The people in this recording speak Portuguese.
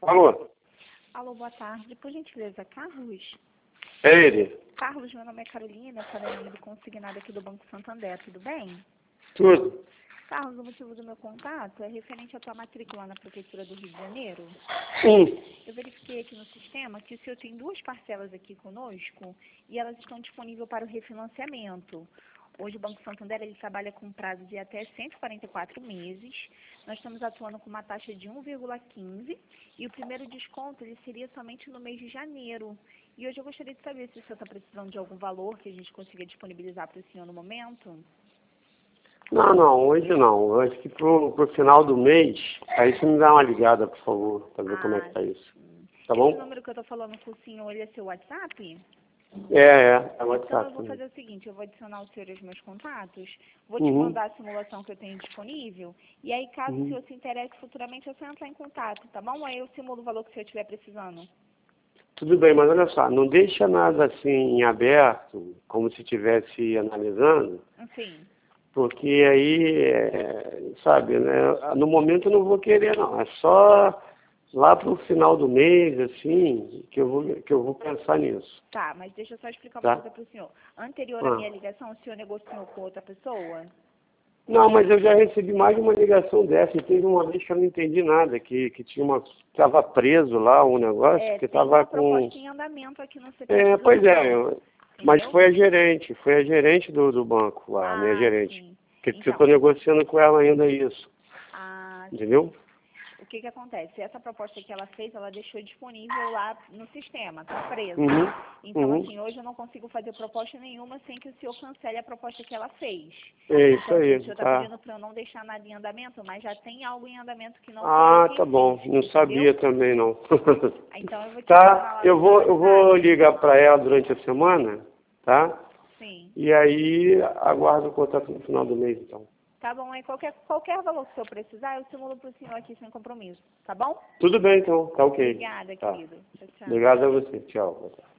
Alô? Alô, boa tarde. Por gentileza, Carlos? É ele? Carlos, meu nome é Carolina, falei em nome do consignado aqui do Banco Santander, tudo bem? Tudo? Carlos, o motivo do meu contato é referente à tua matrícula na Prefeitura do Rio de Janeiro. Sim. Eu verifiquei aqui no sistema que o senhor tem duas parcelas aqui conosco e elas estão disponíveis para o refinanciamento. Hoje o Banco Santander ele trabalha com prazo de até 144 meses. Nós estamos atuando com uma taxa de 1,15 e o primeiro desconto ele seria somente no mês de janeiro. E hoje eu gostaria de saber se o senhor está precisando de algum valor que a gente consiga disponibilizar para o senhor no momento. Não, hoje não. Eu acho que pro final do mês, aí você me dá uma ligada, por favor, para ver como é que tá isso. Tá bom? Esse número que eu estou falando com o senhor, ele é seu WhatsApp? É Então WhatsApp. eu vou fazer o seguinte, eu vou adicionar o senhor aos meus contatos, vou te Uhum. mandar a simulação que eu tenho disponível, e aí caso o senhor se interesse futuramente, é só entrar em contato, tá bom? Aí eu simulo o valor que o senhor estiver precisando. Tudo bem, mas olha só, não deixa nada assim em aberto, como se estivesse analisando, Enfim, porque aí, sabe, né, no momento eu não vou querer não, é só lá pro final do mês, assim, que eu vou pensar nisso, tá, mas deixa eu só explicar uma tá? coisa para o senhor. Anterior à Ah. minha ligação, o senhor negociou com outra pessoa? Não, mas eu já recebi mais de uma ligação dessa, e teve uma vez que eu não entendi nada, que estava preso lá um negócio, que Tem estava uma com... proposta em andamento aqui no CPF do Pois é, senhor, mas entendeu? foi a gerente do banco lá, a minha gerente, Sim. que eu Então, estou negociando com ela ainda isso, entendeu? sim. O que acontece? Essa proposta que ela fez, ela deixou disponível lá no sistema, tá presa. Uhum, Então, uhum. assim, hoje eu não consigo fazer proposta nenhuma sem que o senhor cancele a proposta que ela fez. É isso Então, assim, aí, o senhor está tá. pedindo para eu não deixar nada em andamento, mas já tem algo em andamento que não foi eu Ah, quem tá bom, fiz, não entendeu? sabia também não. Então, eu vou te adicionar Tá, lá eu no meu vou WhatsApp. ligar para ela durante a semana, tá? Sim. E aí aguardo o contato no final do mês, então. Tá bom, aí qualquer valor que o senhor precisar, eu simulo para o senhor aqui sem compromisso, tá bom? Tudo bem, então. Tá ok. Obrigada, Tá. querido. Tchau, tchau. Obrigado a você. Tchau.